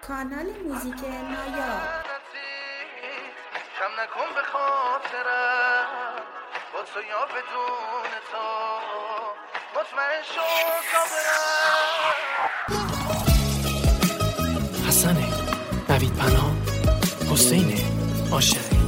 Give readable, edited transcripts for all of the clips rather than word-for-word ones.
کانال موزیک نایا. کم نکن به خاطرم با تو یا بدون تو مطمئن شد تا برم. حسنه، نوید پناه، حسینه، عاشقی.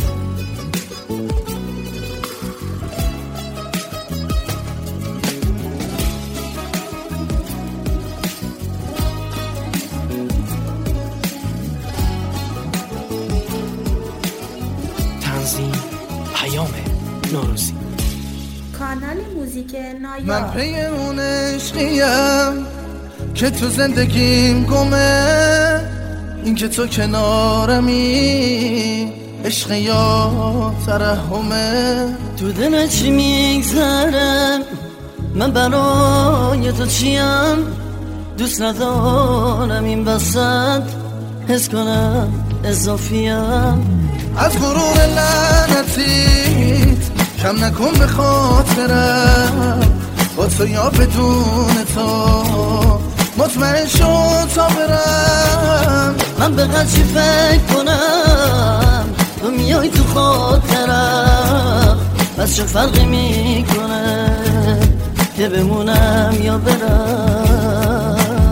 تنظیم پیام نوروزی. کانال موزیک نایا. من پی اون عشقیم که تو زندگیم گمه، این که تو کنارمی عشق یا ترحمه. تو دلت چی میگذرم من برای تو چیم، دوست ندارم این وسط حس کنم اضافیم. از غرور لعنتیت کم نکن به خاطرم با تو یا بدون تو مطمئن شد تا برم. من به چی فکر کنم تو میای تو خاطرم، بس چه فرقی میکنه که بمونم یا برم.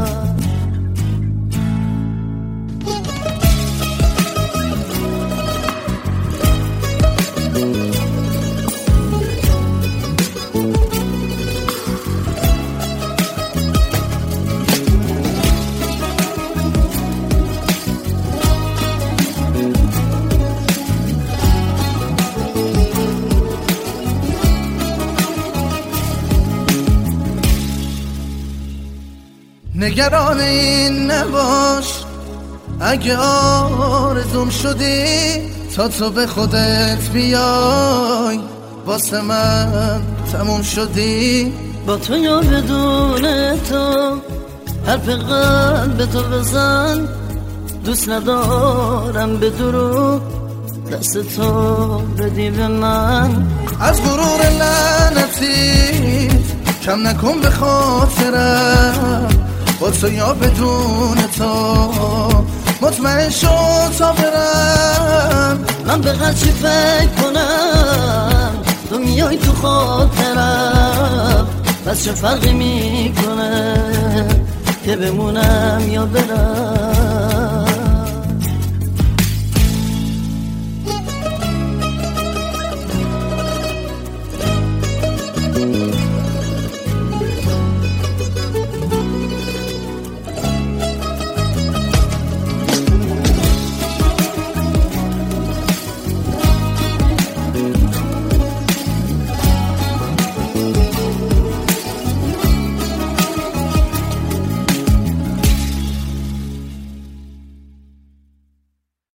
نگران این نباش اگه آرزوم شدی، تا تو به خودت بیای واسه من تموم شدی. با تو یا بدون تو حرف قلب تو بزن، دوست ندارم به دروغ دست تو بدی به من. از غرور لعنتیت کم نکن به خاطرم با تو یا بدون تو مطمئن شد تا برم. من به چی فکر کنم تو میای تو خاطرم، بس چه فرقی میکنه که بمونم یا برم.